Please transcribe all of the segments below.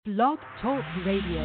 Blog Talk Radio.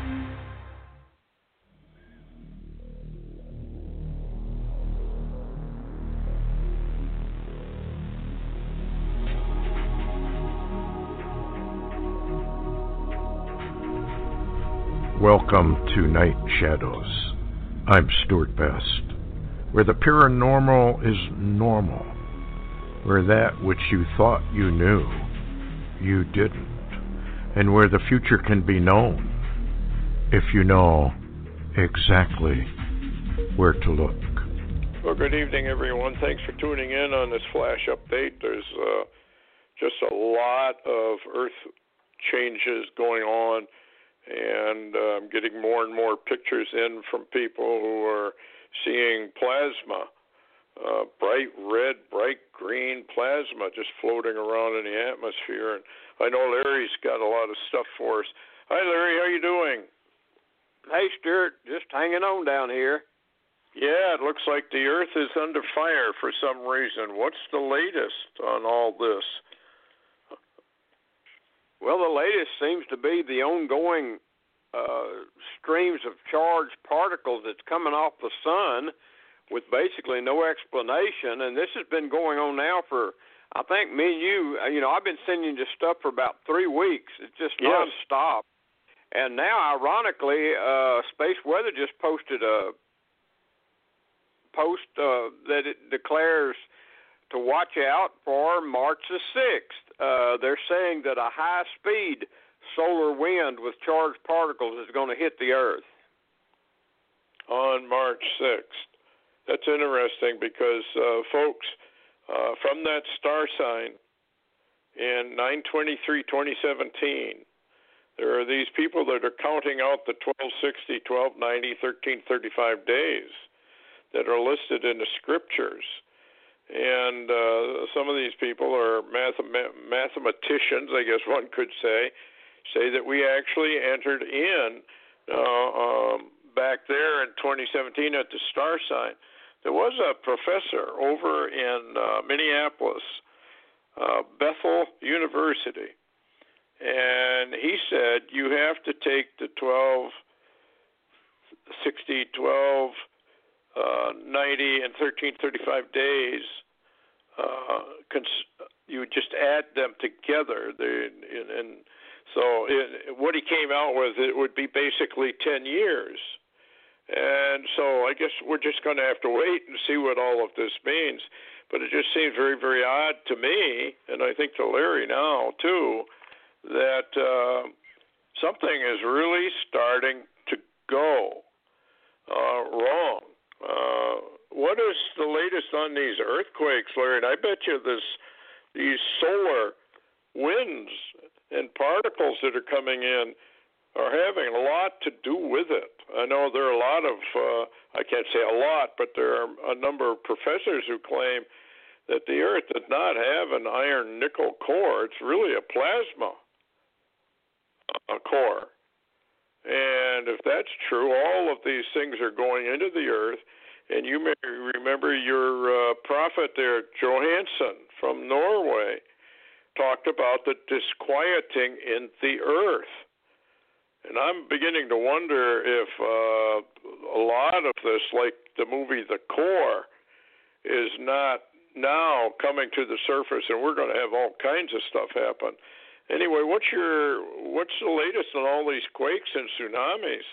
Welcome to Night Shadows. I'm Stuart Best, where the paranormal is normal, where that which you thought you knew, you didn't, and where the future can be known if you know exactly where to look. Well, good evening, everyone. Thanks for tuning in on this flash update. There's just a lot of Earth changes going on, and I'm getting more and more pictures in from people who are seeing plasma, bright red, bright green plasma just floating around in the atmosphere. And I know Larry's got a lot of stuff for us. Hi, Larry. How you doing? Hey, Stuart. Just hanging on down here. Yeah, it looks like the Earth is under fire for some reason. What's the latest on all this? Well, the latest seems to be the ongoing streams of charged particles that's coming off the sun with basically no explanation. And this has been going on now for, I think, me and you, I've been sending you stuff for about 3 weeks. It's just nonstop. And now, ironically, Space Weather just posted a post that it declares to watch out for March the 6th. They're saying that a high-speed solar wind with charged particles is going to hit the Earth. On March 6th. That's interesting because, folks, from that star sign in 9/23/2017, there are these people that are counting out the 1260, 1290, 1335 days that are listed in the scriptures. And some of these people are mathematicians, I guess one could say that we actually entered in back there in 2017 at the star sign. There was a professor over in Minneapolis, Bethel University, and he said you have to take the 1260, 1290, and 1335 days. You just add them together, and so what he came out with, it would be basically 10 years. And so I guess we're just going to have to wait and see what all of this means. But it just seems very, very odd to me, and I think to Larry now, too, that something is really starting to go wrong. What is the latest on these earthquakes, Larry? And I bet you these solar winds and particles that are coming in are having a lot to do with it. I know there are a lot of, I can't say a lot, but there are a number of professors who claim that the Earth does not have an iron-nickel core. It's really a plasma core. And if that's true, all of these things are going into the Earth. And you may remember your prophet there, Johansson from Norway, talked about the disquieting in the Earth. And I'm beginning to wonder if a lot of this, like the movie The Core, is not now coming to the surface, and we're going to have all kinds of stuff happen. Anyway, what's the latest on all these quakes and tsunamis?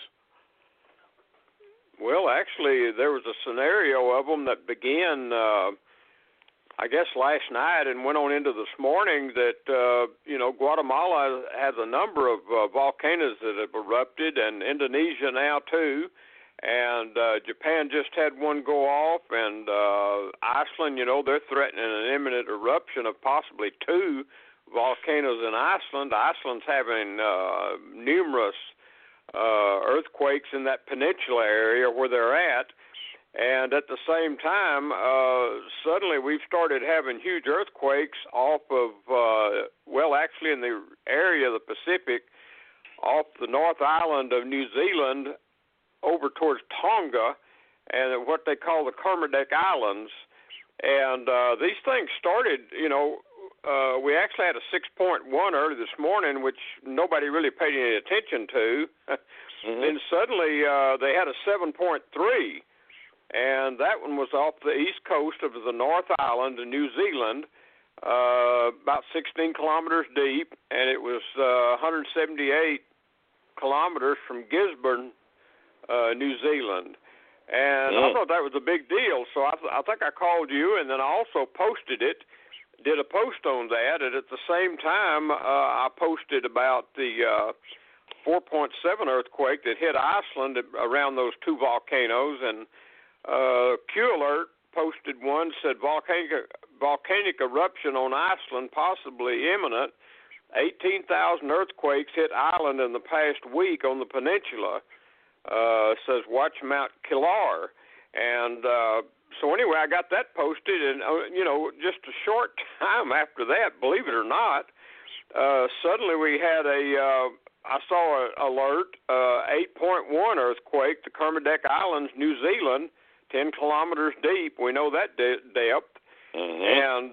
Well, actually, there was a scenario of them that began, I guess, last night and went on into this morning that, Guatemala has a number of volcanoes that have erupted, and Indonesia now, too. And Japan just had one go off, and Iceland, they're threatening an imminent eruption of possibly 2 volcanoes in Iceland. Iceland's having numerous earthquakes in that peninsula area where they're at. And at the same time, suddenly we've started having huge earthquakes off of, actually in the area of the Pacific, off the North Island of New Zealand over towards Tonga and what they call the Kermadec Islands. And these things started, we actually had a 6.1 early this morning, which nobody really paid any attention to. Then suddenly they had a 7.3, and that one was off the east coast of the North Island in New Zealand, about 16 kilometers deep, and it was 178 kilometers from Gisborne, New Zealand. And I thought that was a big deal, so I think I called you, and then I also posted it, did a post on that, and at the same time I posted about the 4.7 earthquake that hit Iceland around those two volcanoes, and Q Alert posted one, said volcanic eruption on Iceland possibly imminent. 18,000 earthquakes hit Ireland in the past week on the peninsula. Says watch Mount Killare. And so anyway, I got that posted, and just a short time after that, believe it or not, suddenly we had I saw an alert, 8.1 earthquake, the Kermadec Islands, New Zealand, 10 kilometers deep. We know that depth. And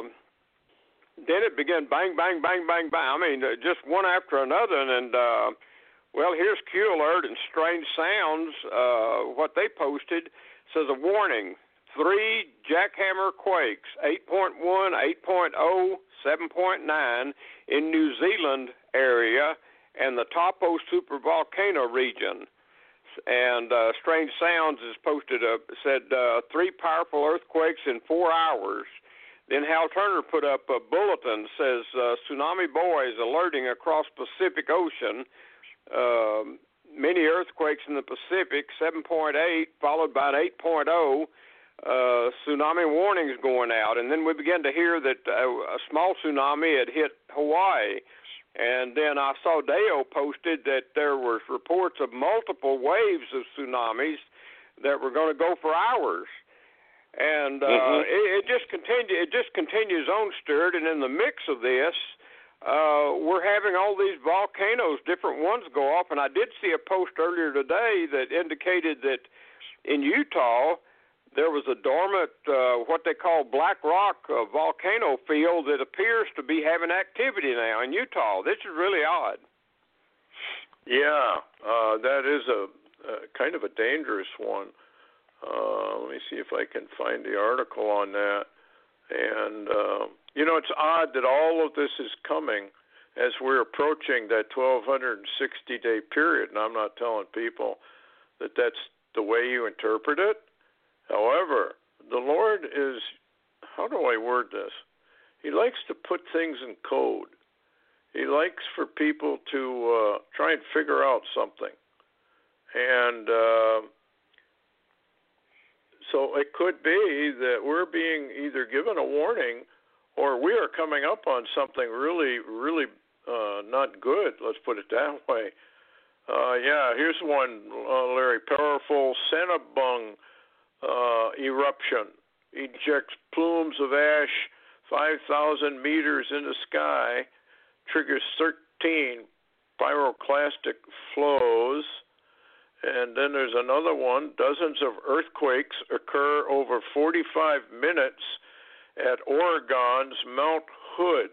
then it began bang, bang, bang, bang, bang. I mean, just one after another. And, well, here's Q Alert and Strange Sounds. What they posted says a warning, 3 jackhammer quakes, 8.1, 8.0, 7.9 in New Zealand area and the Taupo supervolcano region. And Strange Sounds has posted said 3 powerful earthquakes in 4 hours. Then Hal Turner put up a bulletin, says tsunami boys alerting across Pacific Ocean. Many earthquakes in the Pacific, 7.8, followed by an 8.0. Tsunami warnings going out. And then we began to hear that a small tsunami had hit Hawaii. And then I saw Deo posted that there were reports of multiple waves of tsunamis that were going to go for hours. And it just continues on, Stuart. And in the mix of this, we're having all these volcanoes, different ones go off. And I did see a post earlier today that indicated that in Utah there was a dormant, what they call Black Rock volcano field that appears to be having activity now in Utah. This is really odd. Yeah, that is a kind of a dangerous one. Let me see if I can find the article on that. And, it's odd that all of this is coming as we're approaching that 1,260-day period. And I'm not telling people that that's the way you interpret it. However, the Lord is, how do I word this? He likes to put things in code. He likes for people to try and figure out something. And so it could be that we're being either given a warning or we are coming up on something really, really not good. Let's put it that way. Here's one, Larry. Powerful Sanabung eruption ejects plumes of ash 5,000 meters in the sky, triggers 13 pyroclastic flows. And then there's another one. Dozens of earthquakes occur over 45 minutes at Oregon's Mount Hood.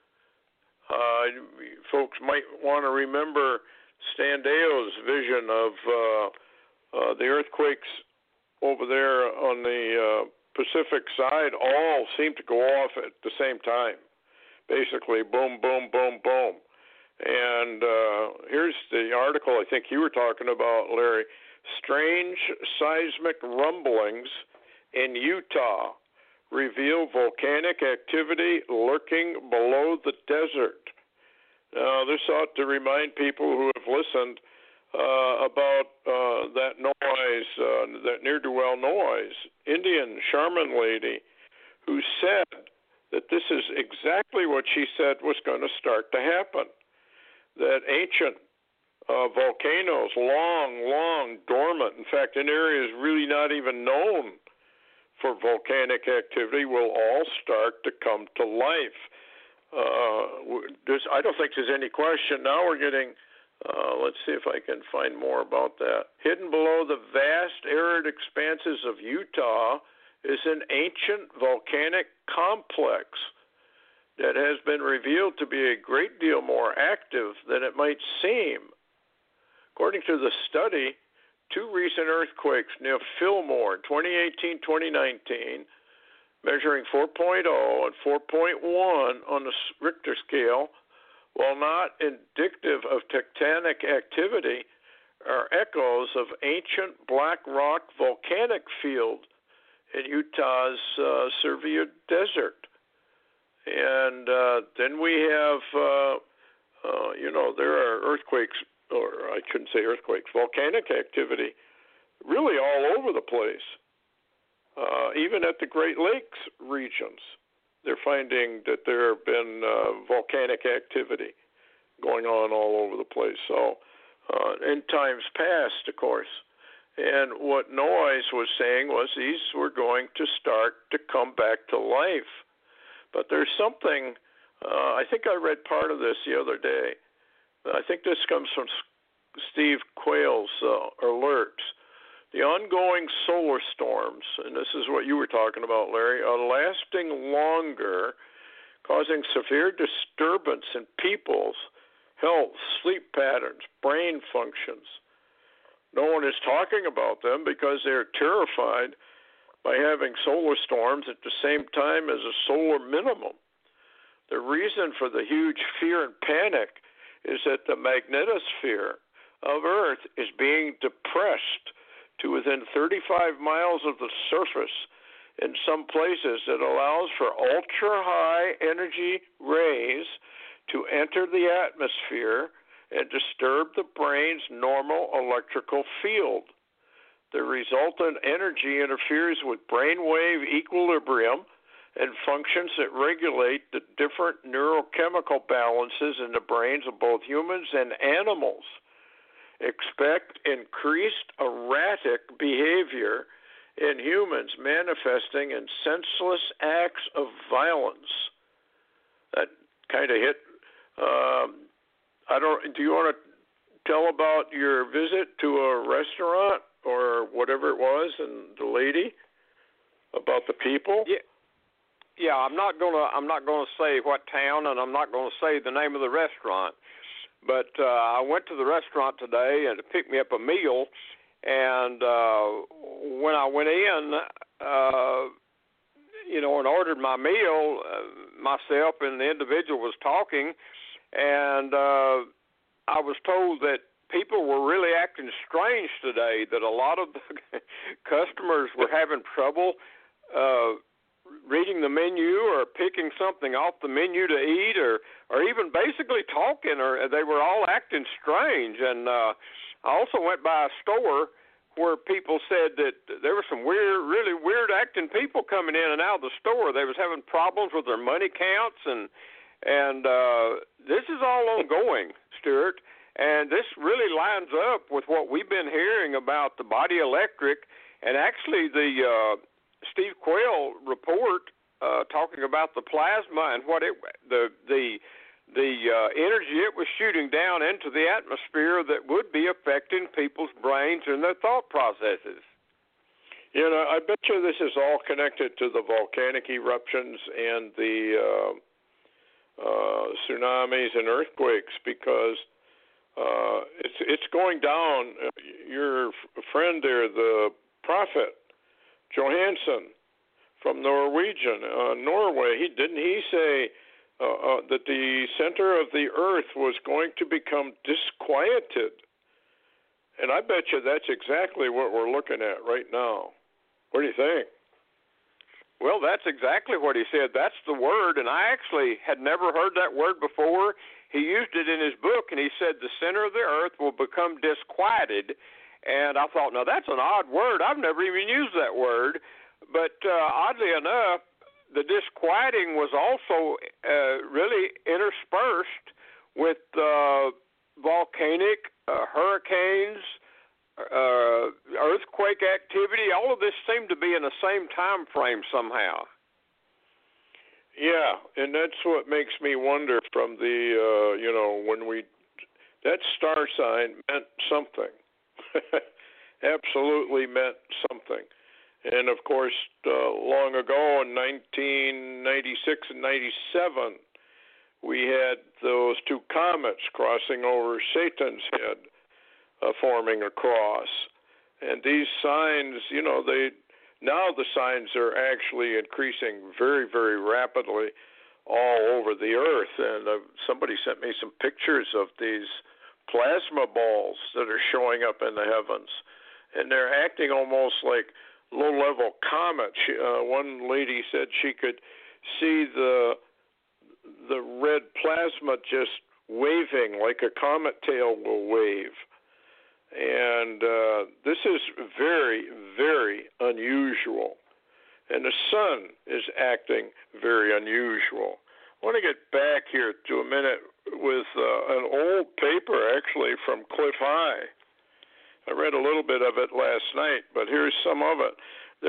Folks might want to remember Stan Deo's vision of the earthquakes over there on the Pacific side. All seem to go off at the same time. Basically, boom, boom, boom, boom. And here's the article I think you were talking about, Larry. Strange seismic rumblings in Utah reveal volcanic activity lurking below the desert. Now, this ought to remind people who have listened about that noise, that ne'er-do-well noise, Indian shaman lady who said that this is exactly what she said was going to start to happen. That ancient volcanoes, long dormant, in fact, in areas really not even known for volcanic activity, will all start to come to life. I don't think there's any question. Now we're getting, let's see if I can find more about that. Hidden below the vast arid expanses of Utah is an ancient volcanic complex that has been revealed to be a great deal more active than it might seem. According to the study, 2 recent earthquakes near Fillmore in 2018-2019, measuring 4.0 and 4.1 on the Richter scale, while not indicative of tectonic activity, are echoes of ancient black rock volcanic field in Utah's Sevier Desert. And then we have, there are earthquakes, or I shouldn't say earthquakes, volcanic activity really all over the place. Even at the Great Lakes regions, they're finding that there have been volcanic activity going on all over the place. So in times past, of course. And what Noyes was saying was these were going to start to come back to life. But there's something, I think I read part of this the other day. I think this comes from Steve Quayle's alerts. The ongoing solar storms, and this is what you were talking about, Larry, are lasting longer, causing severe disturbance in people's health, sleep patterns, brain functions. No one is talking about them because they're terrified by having solar storms at the same time as a solar minimum. The reason for the huge fear and panic is that the magnetosphere of Earth is being depressed to within 35 miles of the surface in some places that allows for ultra-high energy rays to enter the atmosphere and disturb the brain's normal electrical field. The resultant energy interferes with brainwave equilibrium and functions that regulate the different neurochemical balances in the brains of both humans and animals. Expect increased erratic behavior in humans manifesting in senseless acts of violence. That kind of hit. Do you want to tell about your visit to a restaurant or whatever it was, and the lady, about the people? Yeah. I'm not gonna say what town, and I'm not gonna say the name of the restaurant. But I went to the restaurant today and to pick me up a meal, and when I went in, and ordered my meal, myself and the individual was talking, and I was told that people were really acting strange today, that a lot of the customers were having trouble reading the menu or picking something off the menu to eat, or even basically talking, or they were all acting strange. And I also went by a store where people said that there were some really weird acting people coming in and out of the store. They was having problems with their money counts, and this is all ongoing, Stuart. And this really lines up with what we've been hearing about the body electric, and actually the Steve Quayle report talking about the plasma and what the energy it was shooting down into the atmosphere that would be affecting people's brains and their thought processes. I bet you this is all connected to the volcanic eruptions and the tsunamis and earthquakes, because it's going down. Your friend there, the prophet Johansson from Norway, didn't he say that the center of the earth was going to become disquieted? And I bet you that's exactly what we're looking at right now. What do you think? Well, that's exactly what he said. That's the word, and I actually had never heard that word before. He used it in his book, and he said the center of the earth will become disquieted. And I thought, now that's an odd word. I've never even used that word. But oddly enough, the disquieting was also really interspersed with volcanic hurricanes, earthquake activity. All of this seemed to be in the same time frame somehow. Yeah, and that's what makes me wonder from the, that star sign meant something. Absolutely meant something. And, of course, long ago in 1996 and 97, we had those two comets crossing over Satan's head, forming a cross. And these signs, now the signs are actually increasing very, very rapidly all over the earth. And somebody sent me some pictures of these plasma balls that are showing up in the heavens. And they're acting almost like low-level comets. One lady said she could see the red plasma just waving like a comet tail will wave. And this is very, very unusual. And the sun is acting very unusual. I want to get back here to a minute with an old paper, actually, from Cliff High. I read a little bit of it last night, but here's some of it.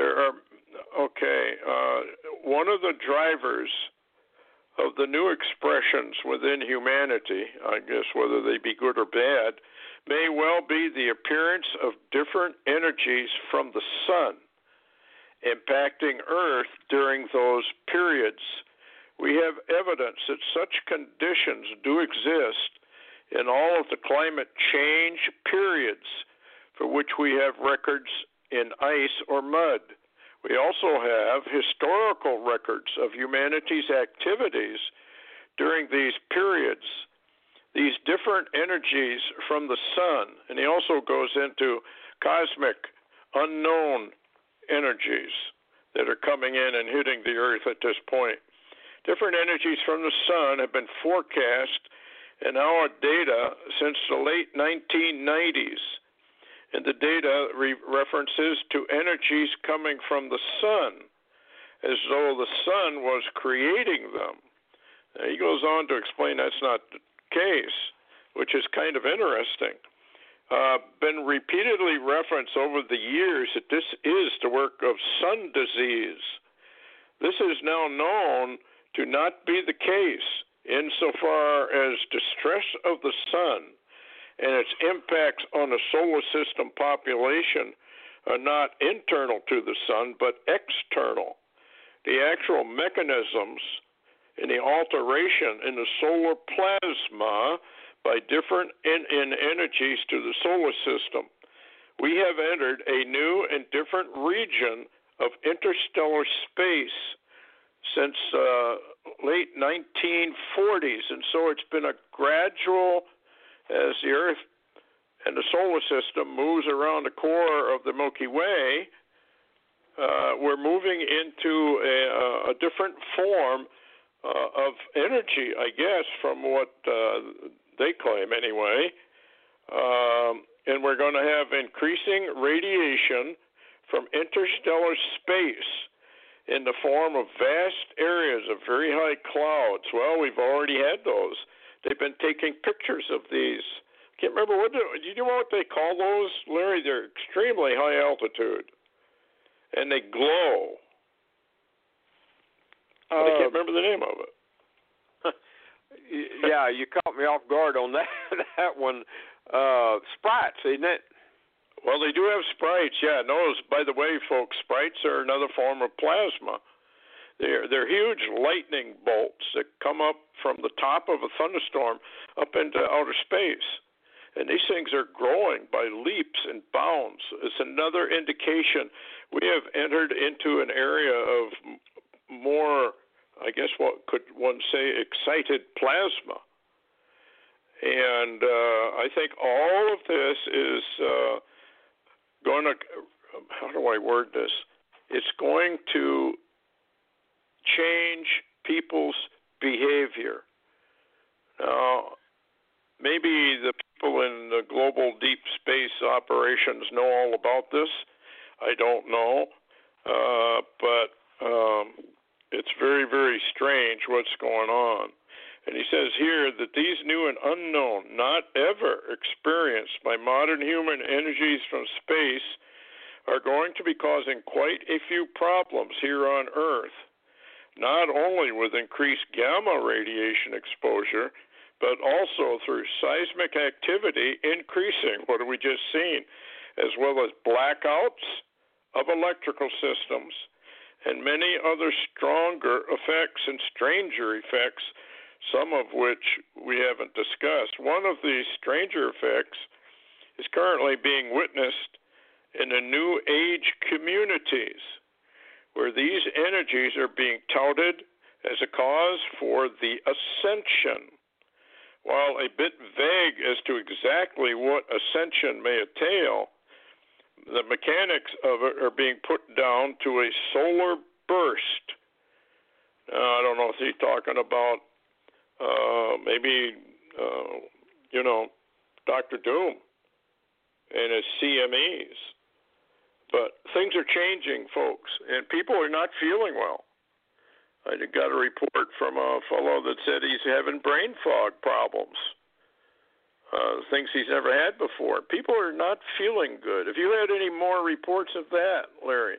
One of the drivers of the new expressions within humanity, I guess whether they be good or bad, may well be the appearance of different energies from the sun impacting Earth during those periods. We have evidence that such conditions do exist in all of the climate change periods for which we have records in ice or mud. We also have historical records of humanity's activities during these periods. These different energies from the sun, and he also goes into cosmic unknown energies that are coming in and hitting the earth at this point. Different energies from the sun have been forecast in our data since the late 1990s. And the data references to energies coming from the sun, as though the sun was creating them. Now, he goes on to explain that's not the case, which is kind of interesting. Been repeatedly referenced over the years that this is the work of sun disease. This is now known to not be the case insofar as distress of the sun and its impacts on the solar system population are not internal to the sun, but external. The actual mechanisms and the alteration in the solar plasma by different energies to the solar system. We have entered a new and different region of interstellar space since late 1940s, and so it's been a gradual, as the Earth and the solar system moves around the core of the Milky Way, we're moving into a different form of energy, I guess, from what they claim anyway. And we're going to have increasing radiation from interstellar space in the form of vast areas of very high clouds. Well, we've already had those. They've been taking pictures of these. Can't remember do you know what they call those, Larry? They're extremely high altitude, and they glow. But I can't remember the name of it. Yeah, you caught me off guard on that one. Sprites, isn't it? Well, they do have sprites. Yeah, no. By the way, folks, sprites are another form of plasma. They're huge lightning bolts that come up from the top of a thunderstorm up into outer space. And these things are growing by leaps and bounds. It's another indication we have entered into an area of more, I guess what could one say, excited plasma. And I think all of this is going to, how do I word this? It's going to change people's behavior. Now, maybe the people in the global deep space operations know all about this. I don't know. But it's very, very strange what's going on. And he says here that these new and unknown, not ever experienced by modern human energies from space, are going to be causing quite a few problems here on Earth, not only with increased gamma radiation exposure, but also through seismic activity increasing, what have we just seen, as well as blackouts, of electrical systems, and many other stronger effects and stranger effects, some of which we haven't discussed. One of these stranger effects is currently being witnessed in the New Age communities, where these energies are being touted as a cause for the ascension. While a bit vague as to exactly what ascension may entail, the mechanics of it are being put down to a solar burst. I don't know if he's talking about maybe Dr. Doom and his CMEs. But things are changing, folks, and people are not feeling well. I got a report from a fellow that said he's having brain fog problems, things he's never had before. People are not feeling good. Have you had any more reports of that, Larry?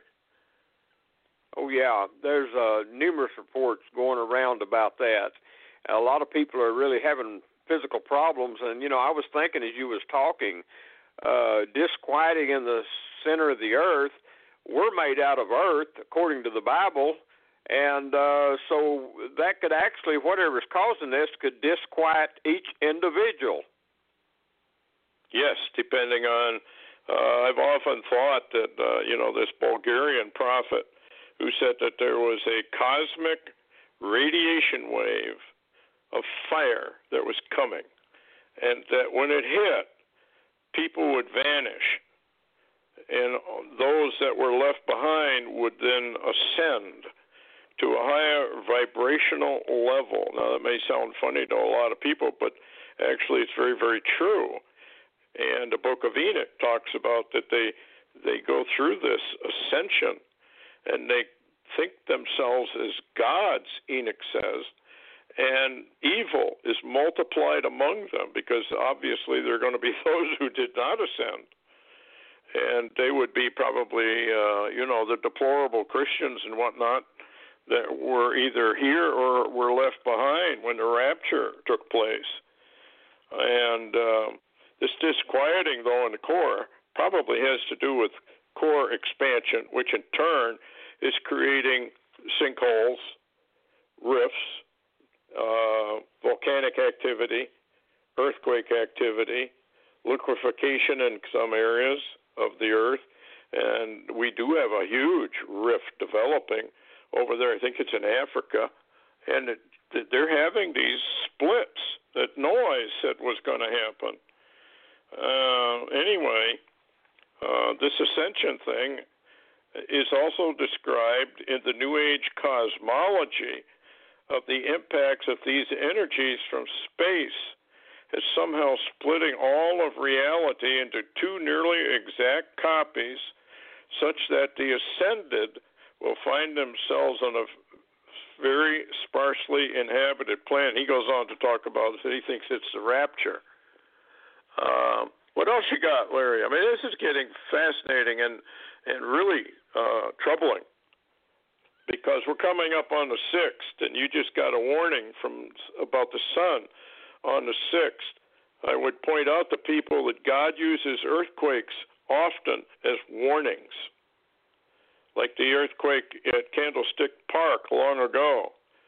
Oh, yeah. There's numerous reports going around about that. A lot of people are really having physical problems. And, I was thinking as you was talking, disquieting in the center of the earth, we're made out of earth, according to the Bible. And so that could actually, whatever's causing this, could disquiet each individual. Yes, depending on, I've often thought that, this Bulgarian prophet who said that there was a cosmic radiation wave of fire that was coming, and that when it hit, people would vanish, and those that were left behind would then ascend to a higher vibrational level. Now, that may sound funny to a lot of people, but actually it's very, very true. And the Book of Enoch talks about that they go through this ascension, and they think themselves as gods, Enoch says, and evil is multiplied among them, because obviously there are going to be those who did not ascend. And they would be probably, the deplorable Christians and whatnot that were either here or were left behind when the rapture took place. And this disquieting, though, in the core probably has to do with core expansion, which in turn is creating sinkholes, rifts, volcanic activity, earthquake activity, liquefaction in some areas of the earth, and we do have a huge rift developing over there. I think it's in Africa, and they're having these splits that Noah said was going to happen. Anyway, this ascension thing is also described in the New Age cosmology of the impacts of these energies from space as somehow splitting all of reality into two nearly exact copies, such that the ascended will find themselves on a very sparsely inhabited planet. He goes on to talk about it. He thinks it's the rapture. What else you got, Larry? I mean, this is getting fascinating and really troubling, because we're coming up on the 6th, and you just got a warning about the sun on the 6th. I would point out to people that God uses earthquakes often as warnings, like the earthquake at Candlestick Park long ago,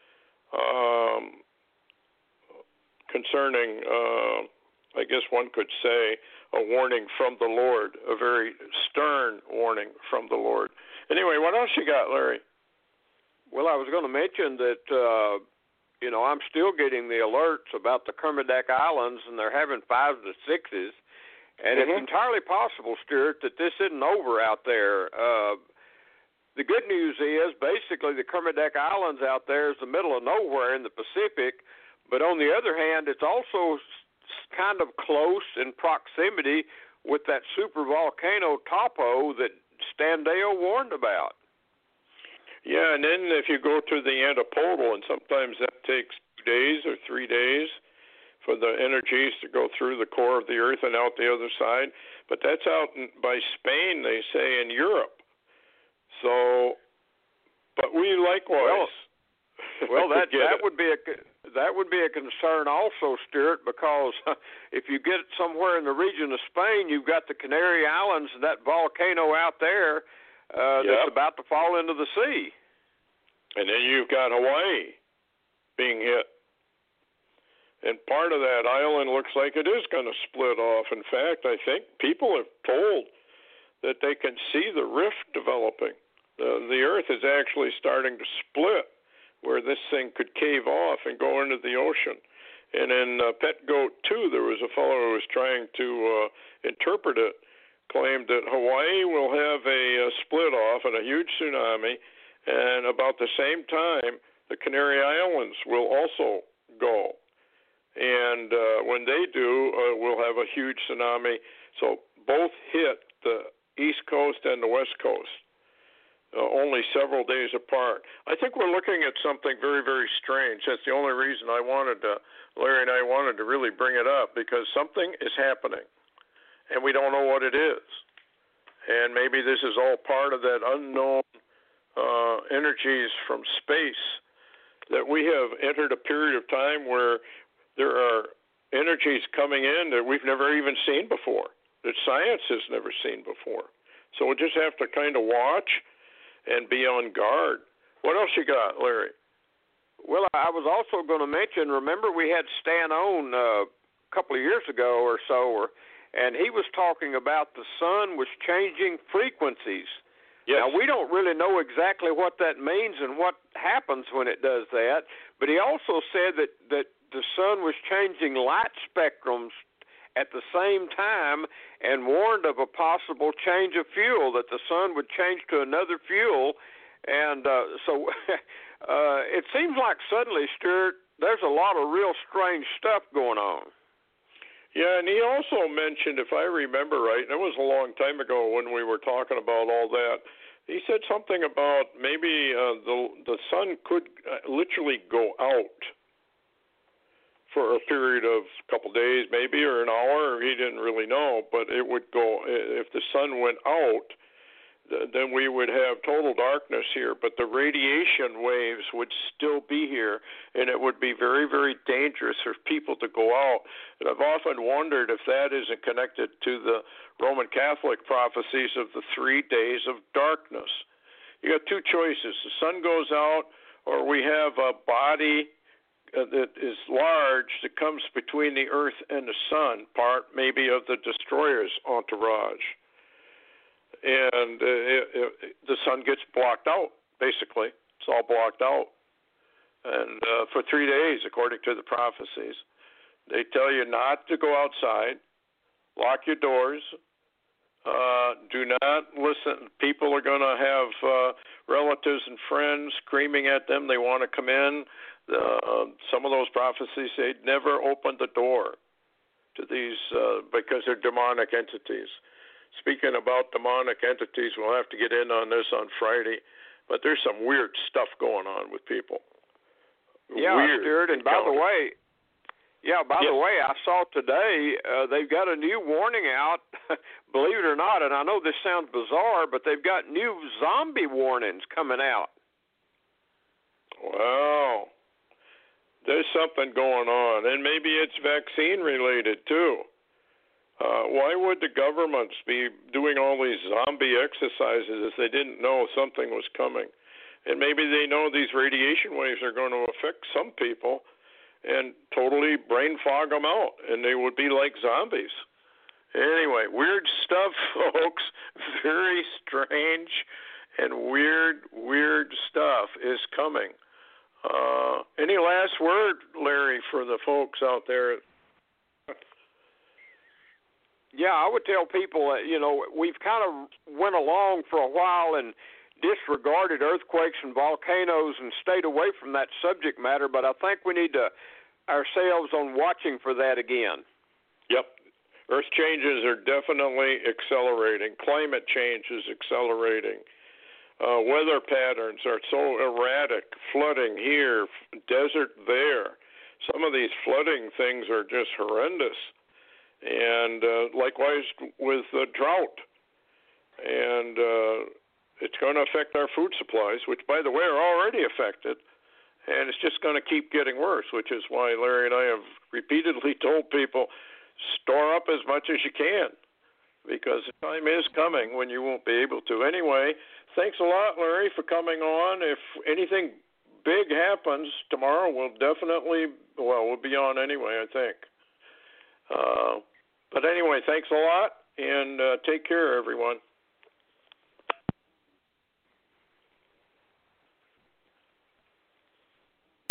concerning, I guess one could say, a warning from the Lord, a very stern warning from the Lord. Anyway, what else you got, Larry? Well, I was going to mention that, I'm still getting the alerts about the Kermadec Islands, and they're having 5s to 6s. And it's entirely possible, Stuart, that this isn't over out there. The good news is, basically, the Kermadec Islands out there is the middle of nowhere in the Pacific. But on the other hand, it's also kind of close in proximity with that super volcano Topo that Standale warned about. Yeah, and then if you go to the antipodal, and sometimes that takes 2 days or 3 days for the energies to go through the core of the earth and out the other side. But that's out by Spain, they say, in Europe. So, but we likewise. Well, that would be a concern also, Stuart, because if you get somewhere in the region of Spain, you've got the Canary Islands and that volcano out there. that's about to fall into the sea. And then you've got Hawaii being hit. And part of that island looks like it is going to split off. In fact, I think people have told that they can see the rift developing. The Earth is actually starting to split, where this thing could cave off and go into the ocean. And in Pet Goat 2, there was a fellow who was trying to interpret it, claimed that Hawaii will have a split off and a huge tsunami, and about the same time, the Canary Islands will also go. And when they do, we'll have a huge tsunami. So both hit the East Coast and the West Coast, only several days apart. I think we're looking at something very, very strange. That's the only reason Larry and I wanted to really bring it up, because something is happening, and we don't know what it is. And maybe this is all part of that unknown energies from space, that we have entered a period of time where there are energies coming in that we've never even seen before, that science has never seen before. So we'll just have to kind of watch and be on guard. What else you got, Larry? Well, I was also going to mention, remember we had Stan on a couple of years ago or so, and he was talking about the sun was changing frequencies. Yes. Now, we don't really know exactly what that means and what happens when it does that, but he also said that the sun was changing light spectrums at the same time and warned of a possible change of fuel, that the sun would change to another fuel. And so it seems like suddenly, Stuart, there's a lot of real strange stuff going on. Yeah, and he also mentioned, if I remember right, and it was a long time ago when we were talking about all that, he said something about maybe the sun could literally go out for a period of a couple days, maybe, or an hour. He didn't really know, but it would go. If the sun went out, then we would have total darkness here, but the radiation waves would still be here, and it would be very, very dangerous for people to go out. And I've often wondered if that isn't connected to the Roman Catholic prophecies of the 3 days of darkness. You got two choices. The sun goes out, or we have a body that is large that comes between the earth and the sun, part maybe of the destroyer's entourage. And the sun gets blocked out, basically. It's all blocked out. And for 3 days, according to the prophecies, they tell you not to go outside, lock your doors, do not listen. People are going to have relatives and friends screaming at them. They want to come in. Some of those prophecies say never open the door to these because they're demonic entities. Speaking about demonic entities, we'll have to get in on this on Friday, but there's some weird stuff going on with people. Yeah, weird Stuart, and by the way, I saw today they've got a new warning out, believe it or not, and I know this sounds bizarre, but they've got new zombie warnings coming out. Wow. There's something going on, and maybe it's vaccine-related, too. Why would the governments be doing all these zombie exercises if they didn't know something was coming? And maybe they know these radiation waves are going to affect some people and totally brain fog them out, and they would be like zombies. Anyway, weird stuff, folks. Very strange and weird stuff is coming. Any last word, Larry, for the folks out there? Yeah, I would tell people, we've kind of went along for a while and disregarded earthquakes and volcanoes and stayed away from that subject matter, but I think we need to ourselves on watching for that again. Yep. Earth changes are definitely accelerating. Climate change is accelerating. Weather patterns are so erratic, flooding here, desert there. Some of these flooding things are just horrendous. And likewise with drought. And it's going to affect our food supplies, which, by the way, are already affected. And it's just going to keep getting worse, which is why Larry and I have repeatedly told people, store up as much as you can. because the time is coming when you won't be able to. Anyway, thanks a lot, Larry, for coming on. If anything big happens tomorrow, we'll be on anyway, I think. But anyway, thanks a lot, and take care, everyone.